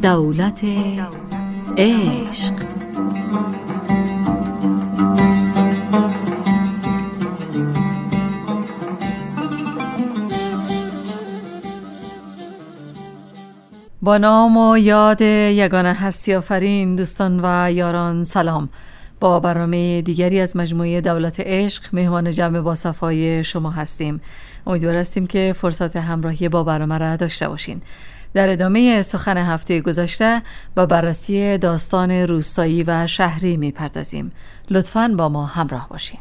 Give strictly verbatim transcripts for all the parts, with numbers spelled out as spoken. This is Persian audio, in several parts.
دولت عشق. با نام و یاد یگانه هستی آفرین، دوستان و یاران سلام. با برنامه دیگری از مجموعه دولت عشق مهمان جمع با صفای شما هستیم. امیدوار هستیم که فرصت همراهی با برنامه را داشته باشین. در ادامه سخن هفته گذشته با بررسی داستان روستایی و شهری میپردازیم. لطفاً با ما همراه باشین.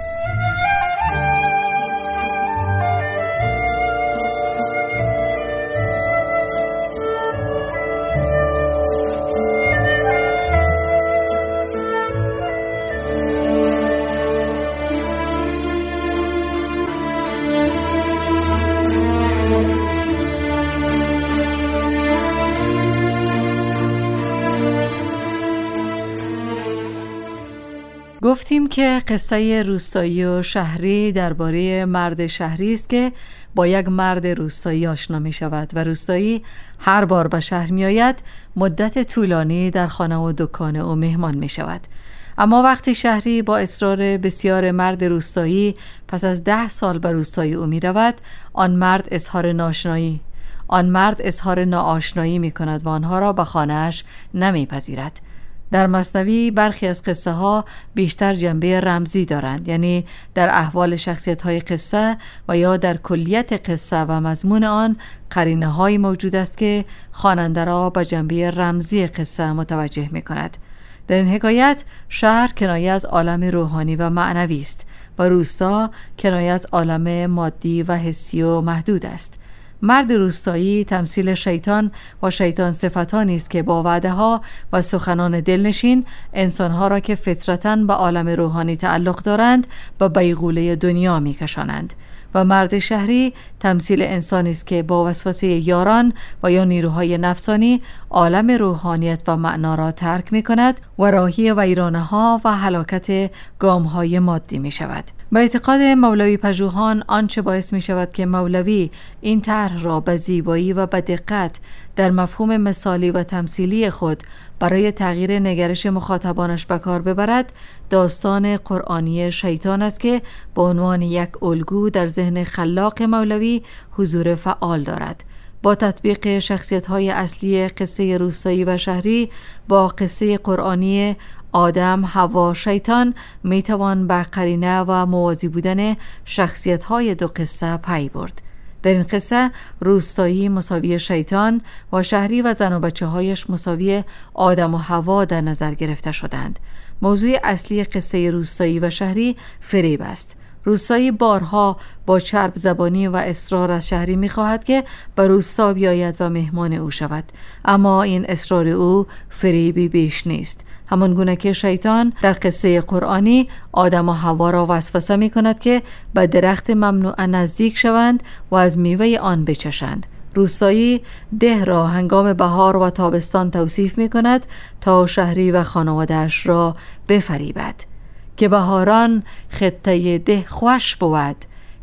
گفتیم که قصه روستایی و شهری درباره مرد شهری است که با یک مرد روستایی آشنا می شود و روستایی هر بار به شهر می آید مدت طولانی در خانه و دکان او مهمان می شود. اما وقتی شهری با اصرار بسیار مرد روستایی پس از ده سال به روستایی او می رود، آن مرد اظهار ناآشنایی آن مرد اظهار ناآشنایی می کند و آنها را به خانه‌اش نمی پذیرد. در مثنوی برخی از قصه ها بیشتر جنبه رمزی دارند، یعنی در احوال شخصیت های قصه و یا در کلیت قصه و مضمون آن قرینه های موجود است که خواننده را به جنبه رمزی قصه متوجه می کند. در این حکایت شهر کنایه از عالم روحانی و معنوی است و روستا کنایه از عالم مادی و حسی و محدود است. مرد روستایی تمثیل شیطان و شیطان صفتانی است که با وعده ها و سخنان دلنشین انسانها را که فطرتاً به عالم روحانی تعلق دارند به بیغوله دنیا می کشانند. و مرد شهری تمثیل انسانی است که با وسوسه یاران و یا نیروهای نفسانی عالم روحانیت و معنا را ترک می کند و راهی ویرانه ها و هلاکت گام های مادی می شود. به اعتقاد مولوی پژوهان آنچه باعث می شود که مولوی این طرح را به زیبایی و به دقت در مفهوم مثالی و تمثیلی خود برای تغییر نگرش مخاطبانش به کار ببرد، داستان قرآنی شیطان است که به عنوان یک الگو در ذهن خلاق مولوی حضور فعال دارد. با تطبیق شخصیت‌های اصلی قصه روستایی و شهری با قصه قرآنی آدم، حوا، شیطان میتوان به قرینه و موازی بودن شخصیت‌های دو قصه پی برد. در این قصه روستایی مساوی شیطان و شهری و زن و بچه هایش مساوی آدم و حوا در نظر گرفته شدند. موضوع اصلی قصه روستایی و شهری فریب است. روستایی بارها با چرب زبانی و اصرار از شهری می‌خواهد که به روستا بیاید و مهمان او شود، اما این اصرار او فریبی بیش نیست. همان گونه که شیطان در قصه قرآنی آدم و حوا را وسوسه می کند که به درخت ممنوعه نزدیک شوند و از میوه آن بچشند. روستایی ده را هنگام بهار و تابستان توصیف می کند تا شهری و خانواده‌اش را بفریبد که بهاران خطه ده خوش بود،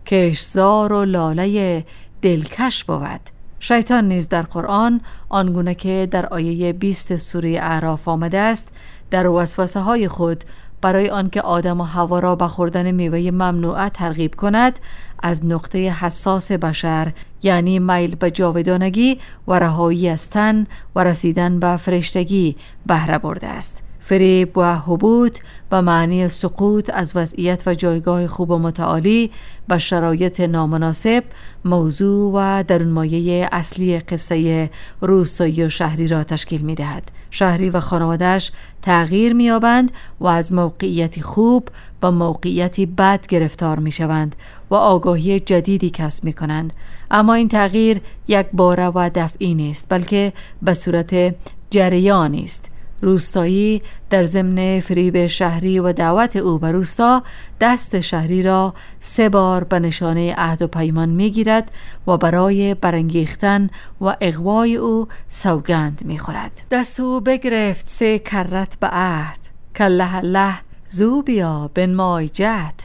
کشزار و لاله دلکش بود. شیطان نیز در قرآن آنگونه که در آیه بیست سوره اعراف آمده است، در وسوسه های خود برای آنکه آدم و حوا را به خوردن میوه ممنوعه ترغیب کند، از نقطه حساس بشر یعنی میل به جاودانگی و رهایی از تن و رسیدن به فرشتگی بهره برده است. فریب و حبوط به معنی سقوط از وضعیت و جایگاه خوب و متعالی به شرایط نامناسب موضوع و درونمایه اصلی قصه روستایی و شهری را تشکیل می دهد. شهری و خانواده‌اش تغییر می یابند و از موقعیتی خوب به موقعیتی بد گرفتار می شوند و آگاهی جدیدی کسب می کنند. اما این تغییر یک باره و دفعی نیست، بلکه به صورت جریانی است. روستایی در ضمن فریب شهری و دعوت او به روستا دست شهری را سه بار به نشانه عهد و پیمان میگیرد و برای برانگیختن و اغوای او سوگند میخورد. دست او بگرفت سه کرت به عهد، کله الله زو بیا بنمای جهد.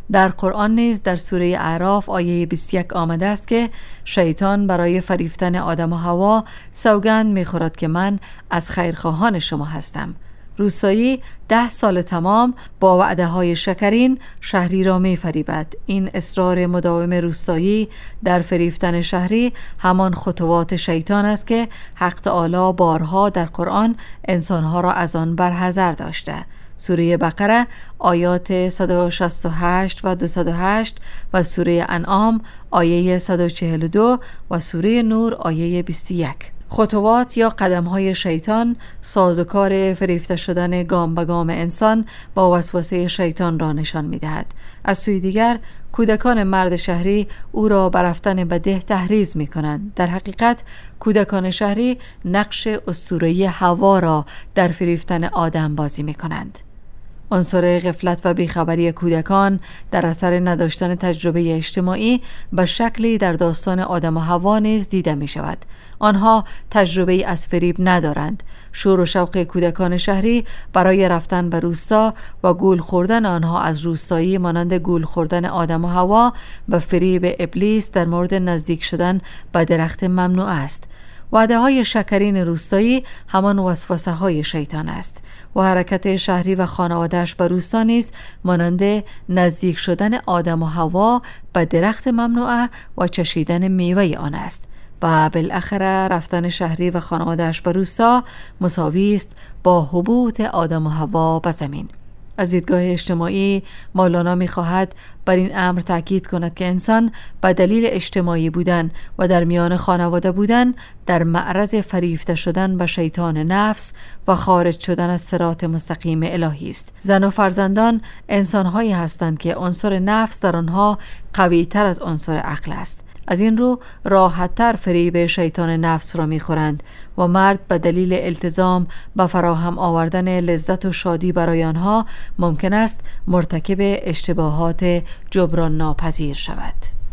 در قرآن نیز در سوره اعراف آیه بیست و یک آمده است که شیطان برای فریفتن آدم و حوا سوگند می‌خورد که من از خیرخواهان شما هستم. روستایی ده سال تمام با وعده های شکرین شهری را می فریبد. این اصرار مداوم روستایی در فریفتن شهری همان خطوات شیطان است که حق تعالی بارها در قرآن انسانها را از آن برحذر داشته. سوره بقره آیات صد و شصت و هشت و دویست و هشت و سوره انعام آیه صد و چهل و دو و سوره نور آیه بیست و یک. خطوات یا قدم‌های شیطان سازوکار فریفته شدن گام به گام انسان با وسوسه شیطان را نشان می‌دهد. از سوی دیگر کودکان مرد شهری او را بر رفتن به ده تحریض می‌کنند. در حقیقت کودکان شهری نقش اسطوره‌ای حوا را در فریفتن آدم بازی می‌کنند. عنصر غفلت و بیخبری کودکان در اثر نداشتن تجربه اجتماعی به شکلی در داستان آدم و حوا نیز دیده می شود. آنها تجربه از فریب ندارند. شور و شوق کودکان شهری برای رفتن به روستا و گول خوردن آنها از روستایی مانند گول خوردن آدم و حوا به فریب ابلیس در مورد نزدیک شدن به درخت ممنوع است. وعده های شکرین روستایی همان وسوسه های شیطان است و حرکت شهری و خانواده‌اش به روستا نیز مانند نزدیک شدن آدم و حوا به درخت ممنوعه و چشیدن میوه آن است و بالاخره رفتن شهری و خانواده‌اش به روستا مساوی است با هبوط آدم و حوا به زمین. از دیدگاه اجتماعی مولانا می‌خواهد بر این امر تأکید کند که انسان به دلیل اجتماعی بودن و در میان خانواده بودن در معرض فریفته شدن به شیطان نفس و خارج شدن از صراط مستقیم الهی است. زن و فرزندان انسان‌هایی هستند که عنصر نفس در آنها قوی‌تر از عنصر عقل است. از این رو راحت‌تر فریب شیطان نفس را می‌خورند و مرد به دلیل التزام به فراهم آوردن لذت و شادی برای آنها ممکن است مرتکب اشتباهات جبران ناپذیر شود.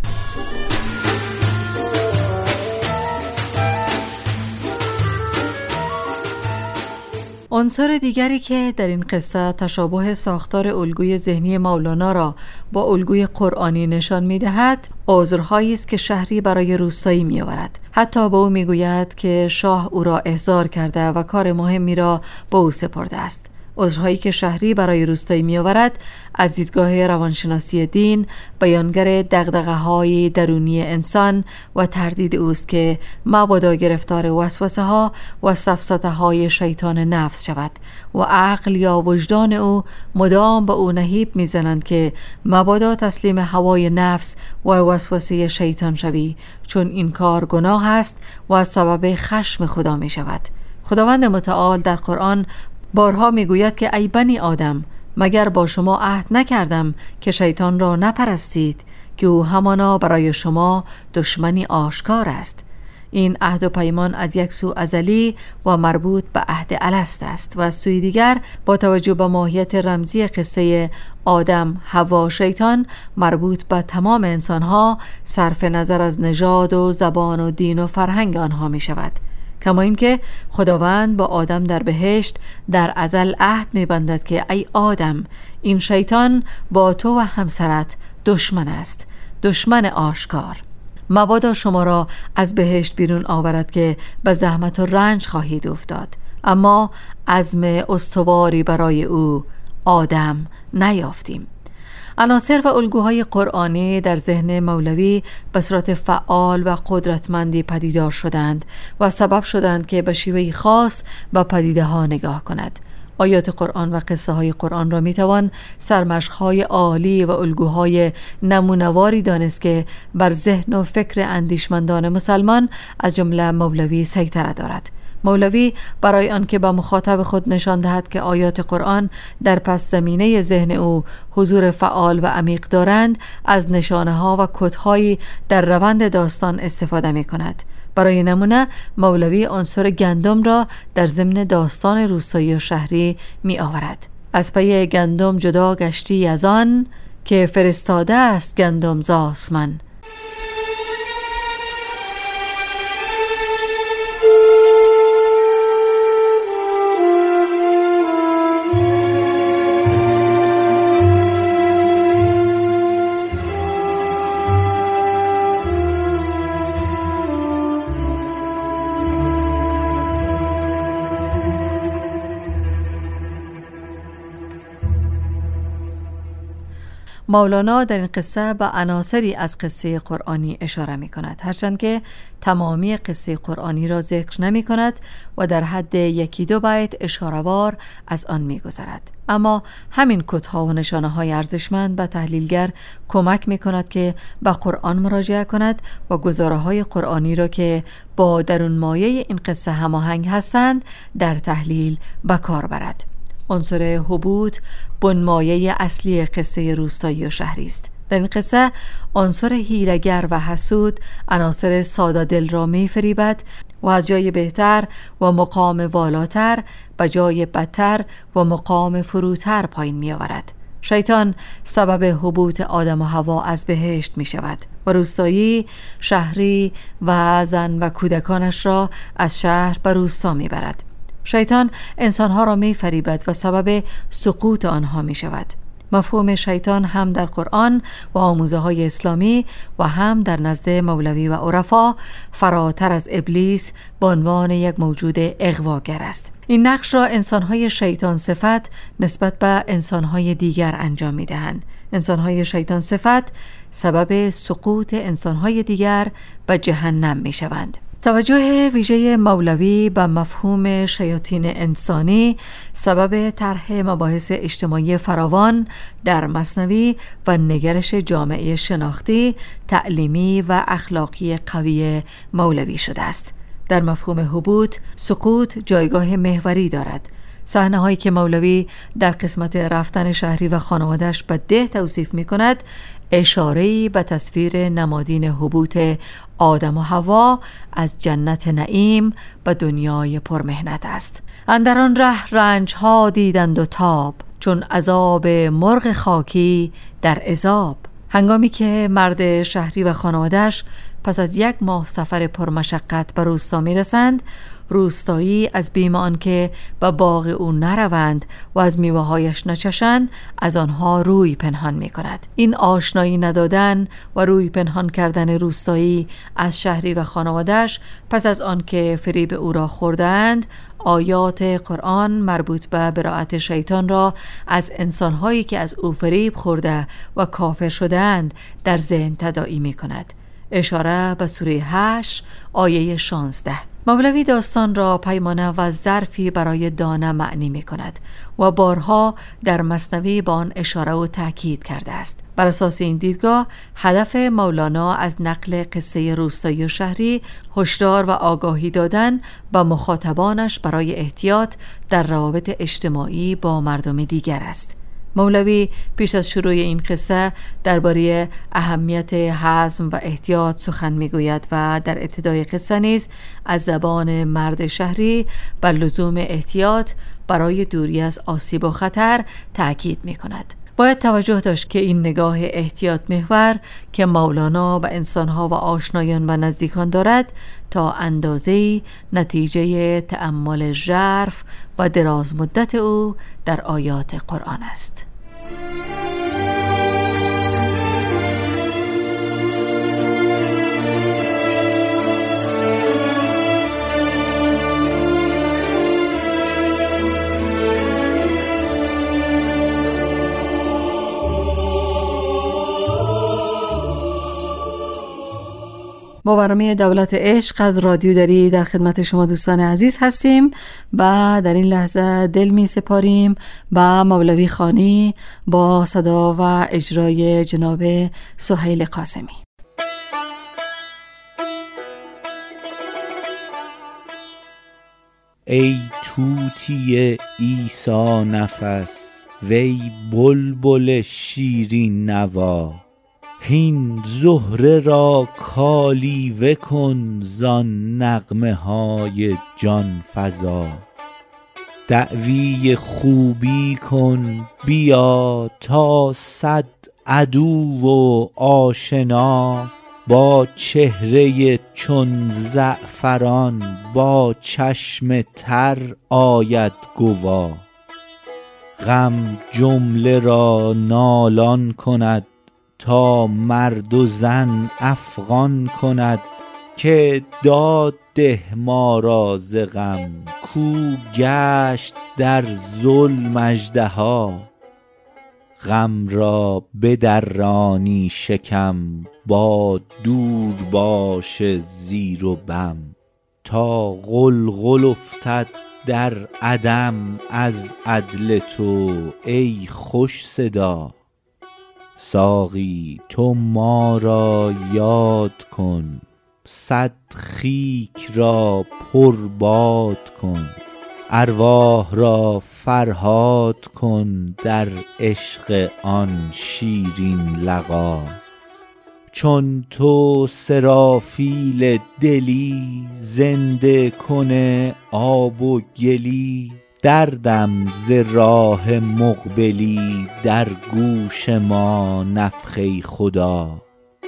عنصر دیگری که در این قصه تشابه ساختار الگوی ذهنی مولانا را با الگوی قرآنی نشان می‌دهد، عذرهایی است که شهری برای روستایی می‌آورد. حتی به او می‌گوید که شاه او را احضار کرده و کار مهمی را به او سپرده است. عذرهایی که شهری برای روستایی می‌آورد از دیدگاه روانشناسی دین بیانگر دغدغه‌های درونی انسان و تردید اوست که مبادا گرفتار وسوسه‌ها و سفسطه‌های شیطان نفس شود و عقل یا وجدان او مدام به او نهیب می‌زنند که مبادا تسلیم هوای نفس و وسوسه شیطان شوی، چون این کار گناه است و سبب خشم خدا می‌شود. خداوند متعال در قرآن بارها میگوید که ای بنی آدم، مگر با شما عهد نکردم که شیطان را نپرستید که او همانا برای شما دشمنی آشکار است. این عهد و پیمان از یک سو ازلی و مربوط به عهد الست است و از سوی دیگر با توجه به ماهیت رمزی قصه آدم، حوا، شیطان مربوط به تمام انسانها صرف نظر از نژاد و زبان و دین و فرهنگ آنها می شود. کما اینکه خداوند با آدم در بهشت در ازل عهد می‌بندد که ای آدم، این شیطان با تو و همسرت دشمن است، دشمن آشکار. مبادا شما را از بهشت بیرون آورد که به زحمت و رنج خواهید افتاد، اما عزم استواری برای او آدم نیافتیم. عناصر و الگوهای قرآنی در ذهن مولوی به صورت فعال و قدرتمندی پدیدار شدند و سبب شدند که به شیوهی خاص به پدیده ها نگاه کند. آیات قرآن و قصه های قرآن را میتوان سرمشق‌های عالی و الگوهای نمونواری دانست که بر ذهن و فکر اندیشمندان مسلمان از جمله مولوی سیطره دارد. مولوی برای آنکه به مخاطب خود نشان دهد که آیات قرآن در پس زمینه ذهن او حضور فعال و عمیق دارند، از نشانه ها و کدهایی در روند داستان استفاده می کند. برای نمونه مولوی عنصر گندم را در ضمن داستان روستایی و شهری می آورد. از پی گندم جدا گشتی از آن که فرستاده است گندم ز آسمان. مولانا در این قصه به عناصری از قصه قرآنی اشاره می کند، هرچند که تمامی قصه قرآنی را ذکر نمی کند و در حد یکی دو بیت اشاره‌وار از آن می گذرد. اما همین کدها و نشانه های ارزشمند به تحلیلگر کمک می کند که به قرآن مراجعه کند و گزاره های قرآنی را که با درون مایه این قصه هماهنگ هستند در تحلیل به کار برد. عنصر هبوط بنمایه اصلی قصه روستایی و شهری است. در این قصه عنصر حیله‌گر و حسود عناصر ساده دل را می فریبد و از جای بهتر و مقام والاتر به جای بدتر و مقام فروتر پایین می آورد. شیطان سبب هبوط آدم و حوا از بهشت می شود و روستایی شهری و زن و کودکانش را از شهر به روستا می برد. شیطان انسانها را می فریبد و سبب سقوط آنها می شود. مفهوم شیطان هم در قرآن و آموزه های اسلامی و هم در نزد مولوی و عرفا فراتر از ابلیس به عنوان یک موجود اغواگر است. این نقش را انسانهای شیطان صفت نسبت به انسانهای دیگر انجام می دهند. انسانهای شیطان صفت سبب سقوط انسانهای دیگر به جهنم می شوند. توجه ویژه مولوی به مفهوم شیاطین انسانی سبب طرح مباحث اجتماعی فراوان در مثنوی و نگرش جامعه شناختی، تعلیمی و اخلاقی قوی مولوی شده است. در مفهوم هبوط، سقوط جایگاه محوری دارد. صحنه هایی که مولوی در قسمت رفتن شهری و خانواده‌اش به ده توصیف می کند اشاره‌ای به تصویر نمادین هبوط آدم و حوا از جنت نعیم به دنیای پرمحنت است. اندر آن ره رنج ها دیدند و تاب، چون عذاب مرغ خاکی در عذاب. هنگامی که مرد شهری و خانواده‌اش پس از یک ماه سفر پرمشقت به روستا می رسند، روستایی از بیم آنکه به باغ او نروند و از میوه‌هایش نچشند از آنها روی پنهان می کند. این آشنایی ندادن و روی پنهان کردن روستایی از شهری و خانواده‌اش پس از آنکه فریب او را خوردند، آیات قرآن مربوط به براءت شیطان را از انسانهایی که از او فریب خورده و کافر شدند در ذهن تداعی می کند. اشاره به سوره هشت آیه شانزده. مولوی داستان را پیمانه و ظرفی برای دانه معنی می کند و بارها در مثنوی با آن اشاره و تأکید کرده است. بر اساس این دیدگاه هدف مولانا از نقل قصه روستایی و شهری هشدار و آگاهی دادن به مخاطبانش برای احتیاط در روابط اجتماعی با مردم دیگر است. مولوی پیش از شروع این قصه درباره اهمیت حزم و احتیاط سخن میگوید و در ابتدای قصه نیز از زبان مرد شهری بر لزوم احتیاط برای دوری از آسیب و خطر تأکید می کند. باید توجه داشت که این نگاه احتیاط محور که مولانا به انسانها و آشنایان و نزدیکان دارد تا اندازه‌ای نتیجه تأمل ژرف و دراز مدت او در آیات قرآن است. با برنامه دولت عشق از رادیو دری در خدمت شما دوستان عزیز هستیم و در این لحظه دل می سپاریم با مولوی خانی با صدا و اجرای جناب سهیل قاسمی. ای طوطی عیسی نفس، وی بلبل شیرین نوا، هین زهره را کالیوه کن زان نغمه های جان فزا. دعوی خوبی کن بیا تا صد عدو و آشنا، با چهره چون زعفران با چشم تر آید گوا. غم جمله را نالان کند تا مرد و زن افغان کند، که داد ده ما را ز غم کو گشت در ظلم اژدها. غم را بدرانی شکم با دور باش زیر و بم تا غلغل افتد در عدم از عدل تو ای خوش صدا. ساقی تو ما را یاد کن صد خیک را پرباد کن ارواح را فرهاد کن در عشق آن شیرین لقا. چون تو سرافیل دلی زنده کنه آب و گلی دردم ز راه مقبلی در گوش ما نفخه خدا.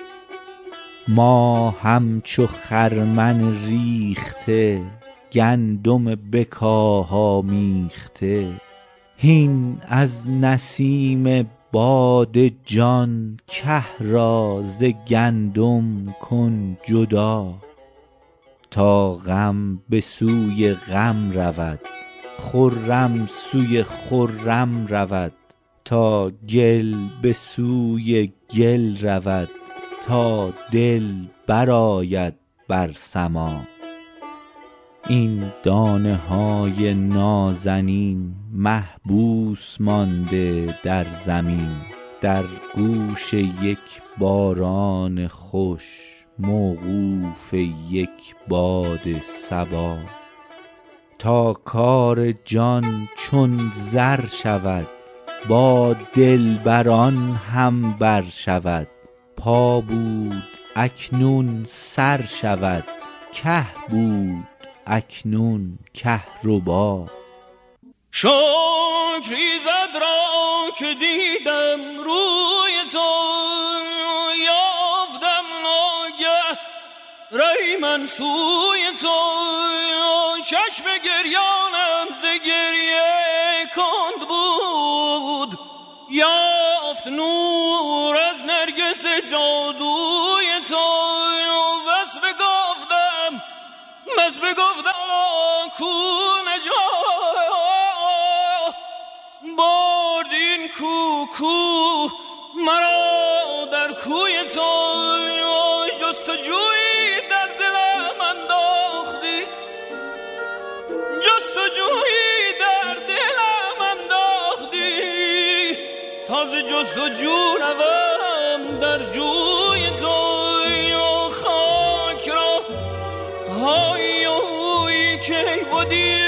ما همچو خرمن ریخته گندم بکاها میخته هین از نسیم باد جان که را ز گندم کن جدا. تا غم به سوی غم رود خرم سوی خرم رود تا گل به سوی گل رود تا دل برآید بر سما. این دانه های نازنین محبوس مانده در زمین در گوش یک باران خوش موقوف یک باد صبا. تا کار جان چون زر شود با دلبران هم بر شود پا بود اکنون سر شود که بود اکنون کهربا. شکر ایزد را که دیدم روی تو یافتم ناگه رای من سوی تو چشم گریانم ز گریه کند بود یافت نور از نرگس جادوی تو بس بگفتم بس بگفتم کو نجا برد این کو کو مرا در کوی تو جستجویی در دلم انداختی جستجویی در دلم انداختی تازه جستجو روم در جوی تو خاک را های اوی که بودی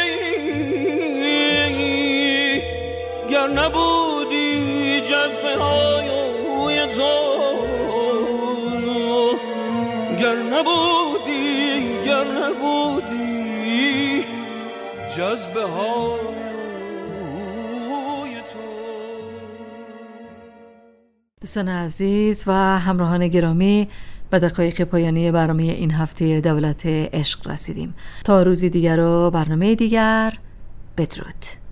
گر نبودی جذبه های اوی تو گر نبودی گر نبودی جذبه های اوی تو. دوستان عزیز و همراهان گرامی به دقایق پایانی برنامه این هفته دولت عشق رسیدیم. تا روزی دیگر و برنامه دیگر بدرود.